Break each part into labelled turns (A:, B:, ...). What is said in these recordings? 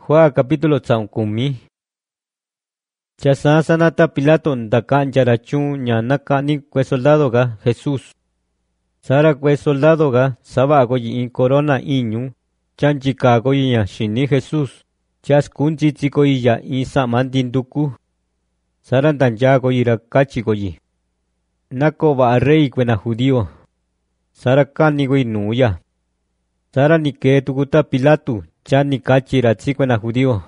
A: Juan capítulo tsaonkumi. Chasa sanata Pilato ndakanchara chun ñanakani kue soldado ga Jesús. Sara kue soldado ga saba goyi in corona iñu chanchika goyi ya shini Jesús. Chas kunchitsi goyi ya in samandinduku. Sara ndanja goyi ra kachi goyi. Nako ba rey kuena judío. Sara kani goyi nuya. Sara nike tukuta Pilato chani kachi ra tsikuena judío.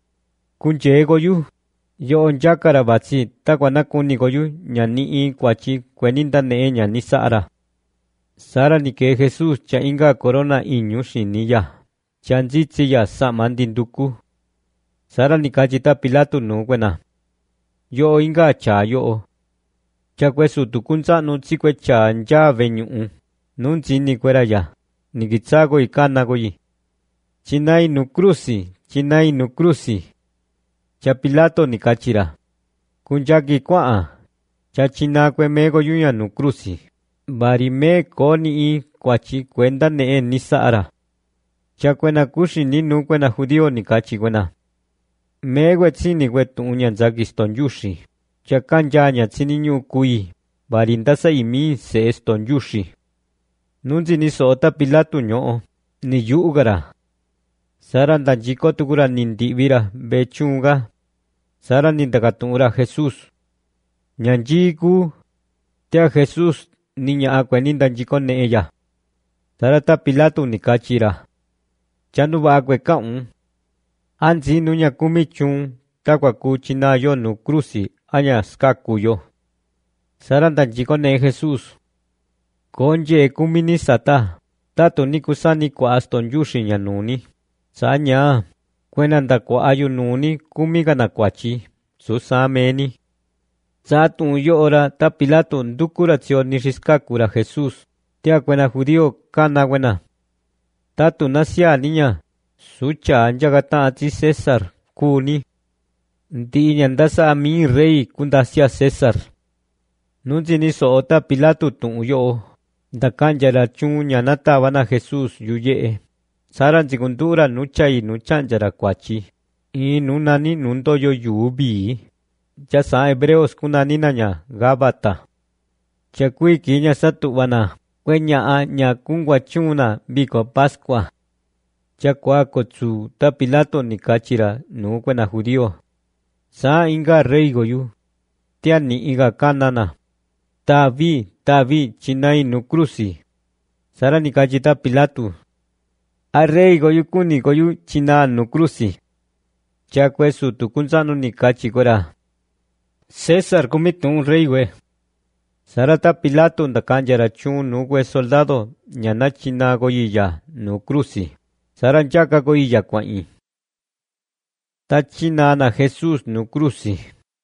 A: Kunche goyu. Yo onjakara batsi takwana kuni goyu ñani in kwachi kweninda ne ñani sara. Sara nike Jesús cha inga corona iñu shiniya. Chanjitsi ya samandinduku. Sara nikachita Pilato no kwena. Yo inga cha yo. Cha kwesu tukunsa no tsikwe cha nja veñu. Nunchi ni kwera ya. Nikitsago ikana goyi. Chinai no cruci, chinai no cruci. Cha Pilato nikachira. Kunjaki kwaa. Cha china kwe mego yuya no cruci. Bari me koni i kwachi kwenda ne ni sara. Cha kwena kushi ni no kwena judío nikachi kwena. Megwe tsini kwe tuunya nzaki stonjushi. Cha kanja nya tsini nyu kui. Bari ndasa imi se stonjushi. Nunzi ni soota Pilato nyo. Ni yugara. Sara ndanjiko tukura nindivira bechunga. Sara nindakatura Jesús. Nyanjiku. Tea Jesús niña akwe nindanjiko ne ella. Sara ta Pilato nikachira. Chanuba akwe kaun. Anzi nuña kumichun. Takwa kuchina yo no cruci. Anya skakuyo. Sara ndanjiko ne Jesús. Konje kumini sata. Tato nikusani kwa aston yushi nyanuni. Sanya. Kwenanda kwa ayu nuni kumiga na kwachi. Susameni. Satu yora ta Pilato ndukuratsio nishiskakura Jesús. Tia kwena judío kana wena. Tatu nasia niña. Sucha anjagata ati César kuni. Ndi nyandasa ami rey kundasia César. Nunzi ni soota Pilato yo. Dakanjara chun nyanata wana Jesús yuye. Sara nzikundura nucha y nuchanjara kwachi. I nunani nundoyo yubi. Chasa hebreos kunani nanya Gabata. Chakui kiña satu wana. Kwenya a nya kungwa chuna biko Pascua. Chakwa kotsu ta Pilato nikachira nu kwena judío. Sa inga rey goyu. Tia ni iga kanana. Tavi chinai no cruci. Sara nikachita Pilato. A rey goyu kuni goyu china no cruci. Chakwe su tukunsano nikachi kwera. César kumitun rey we. Sara ta Pilato ndakanjara chun no we soldado. Nyana china goyiya no cruci. Sara nchaka goyiya kwai. Ta china na Jesús no cruci.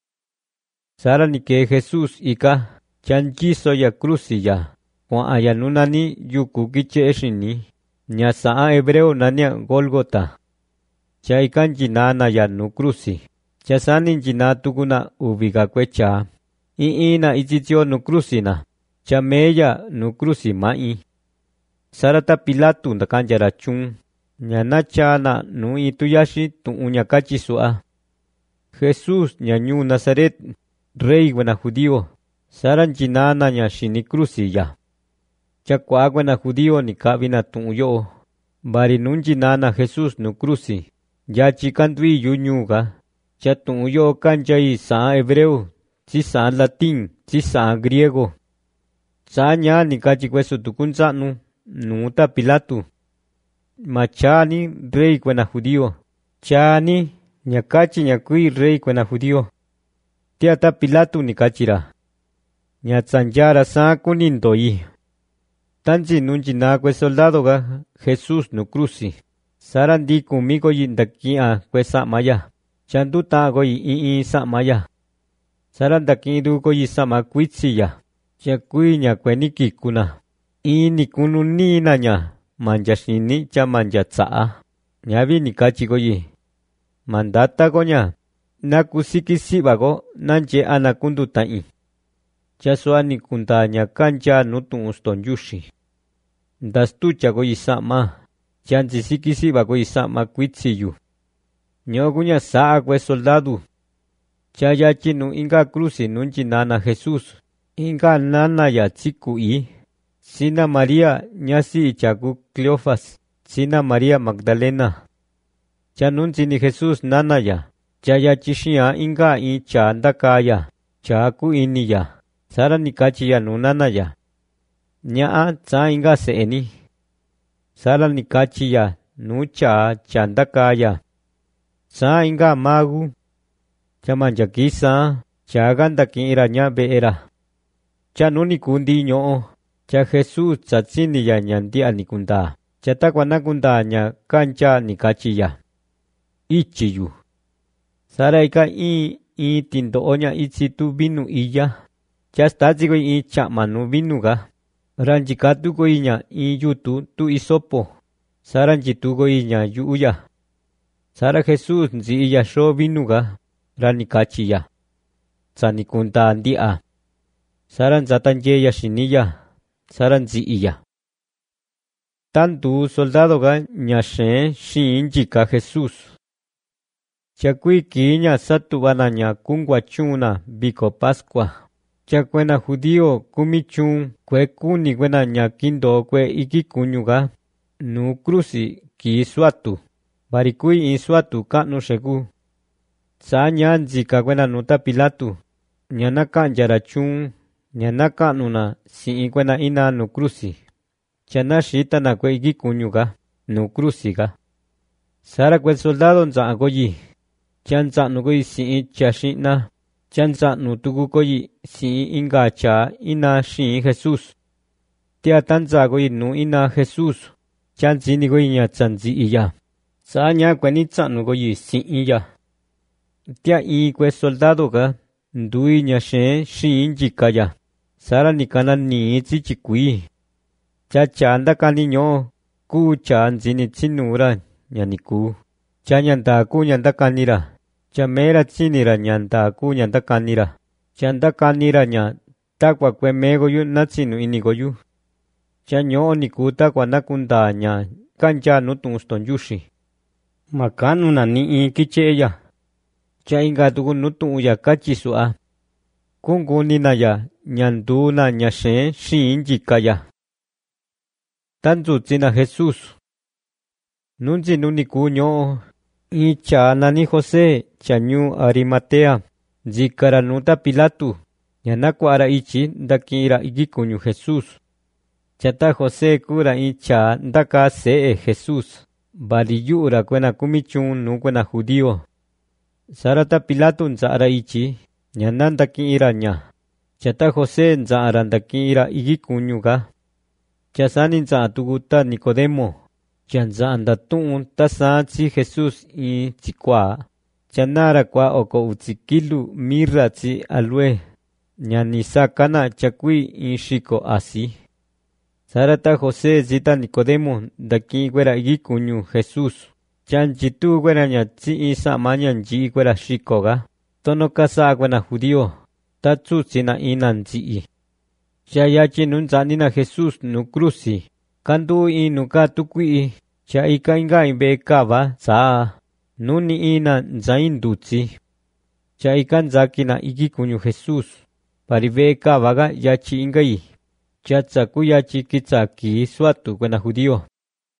A: Sara nike Jesús ika. Chanjiso ya cruci ya. Kwa aya nunani yuku kiche eshini. Nya saa hebreo nania Golgota. Cha ikanji nana ya no cruci. Cha sani njina tukuna ubiga kwecha. Na ichichio no cruci na. Cha meya no cruci mai. Sarata Pilato ndakanjara chun. Nya nacha na no ituyashi tu unyakachi sua. Jesús nyanyu Nazaret. Rey wena judío. Sara njinana nya shini cruci ya. Chakwa wena judío ni kabina yo. Bari nunjinana Jesús no cruci. Ya chikandui yunyuga. Cha yo kanjai sa hebreo. Si sa latin. Si sa griego. Sa nya ni kachikwesu tukunsanu. Nuta Pilato. Machani rey wena judío. Chani nyakachi nyakui rey wena judío. Tiata Pilato ni kachira. Nyatsanjara sa kunindoi. Tanji nunjina kwe soldado ga Jesús no cruci. Sara ndi kumiko yindakia kwe sa maya. Chanduta goyi i sa maya. Sara ndakidu goyi sama kwitsi ya. Chakui nya kwe nikikuna. Nikunu nina nya. Manjashini cha manjatsaa. Nyavi nikachi goyi. Mandata gonya. Nakusikisiba go nanje anakundu tai. Chasua ni kuntanya kancha nutu uston yushi. Dastucha go isama. Chanzi sikisi bago isama kuitsiyu. Ño kuña saa kue soldado. Chayachi nu inga cruci nunchi nana Jesús. Inga nana ya chiku i. Sina María ñasi ichaku Cleofas. Sina María Magdalena. Cha nunchi ni Jesús nana ya. Chayachi shia inga i cha ndaka ya. Cha ku ini ya. Sara nikachi ya nu nana ya. Nyaa cha inga seeni. Sara nikachi ya nu cha ndaka ya. Sa inga magu. Chamanjakisa, chaganda kira nya beera. Cha nuni kundi ñoo. Cha Jesús chatsini ya ñandi anikunda. Cha takwanakunda nya kancha nikachi ya. Ichiyu. Sara ika i tindo oña ichi tu binu iya. Cha stachi ko i chamanu binu ga. Ranjikatu ko iña i yutu tu isopo. Sara njitu ko iña yuya. Sara Jesús nzi iya sho binu ga. Ranikachi ya. Tsanikunda ndia. Saran zatanje ya shiniya. Saran zi iya. Tantu soldado ga ñashen shinjika Jesús. Chakui kiña satubana ña kungwachuna biko Pascua. Chakuena judío kumichun kwe kuni kwena ña kindo kwe ikikuñuga. Nu cruci ki suatu. Barikui insuatu kanu shegu. Sa nyanzika kwena nuta Pilatu. Nyanaka njarachun. Nyanaka nuna si kwena ina nu cruci. Chana shita na kwe ikikuñuga. Nu cruci ga. Sara kwe soldado nza agoyi. Chanza nugoyi si chashina. Chanza nutugu koyi si inga cha ina shi Jesús. Tia tanza goyi nu ina Jesús. Chanzi ni goyi nya chanzi iya. Sa nya kweni tsa nugoyi si iya. Tia i kwe soldado ga ndui nya shen shi injika ya. Sara nikana ni ichi chikui. Cha chanda kani nyo. Ku cha nzini chinura nyaniku. Cha nyanda ku nyanda kanira. Cha mera chinira nyanda ku nyanda kanira. Chanda kanira nya takwa kwe mego yu natsinu inigo yu. Cha nyo niku takwa nakunda nya kancha nutung yushi. Makanu na ni kiche ya. Cha inga tuku nutung ya kachisua. Kungu nina ya nyandu na nyashen shi injika ya. Tanzu tsina Jesús. Nunzi nuniku nyo. Icha nani José chanyu Arimatea. Zikara nuta Pilatu. Yanakwa ara ichi ndakira ikikuñu Jesús. Chata José kura icha ndaka see Jesús. Bariyura kwena kumichun nu kwena judío. Sarata Pilatu nza ara ichi. Nyanandakira nya. Chata José nza ara ndakira ikikuñu ga. Chasani nza atuguta Nicodemo. Chanza andatun tasa chi Jesús i chikwa. Chanara kwa oko utsikilu mirra chi alwe. Nyanisa kana chakui i shiko asi. Sarata José zita Nicodemo daki gwera ikikuñu Jesús. Chanchitu gwera nya chi isa manyanji gwera shiko ga. Tono kasa gwena judío. Tatsu china inanji i. Chayachi nunzanina Jesús nu cruci. Kandu i nuka tukui. Cha ika inga imbe kava saa. Nuni ina nzainduzi. Cha ika nzaki na ikikuñu Jesús. Paribe kava ga yachi ingai. Cha tsaku yachi kitsaki suatu kwena judío.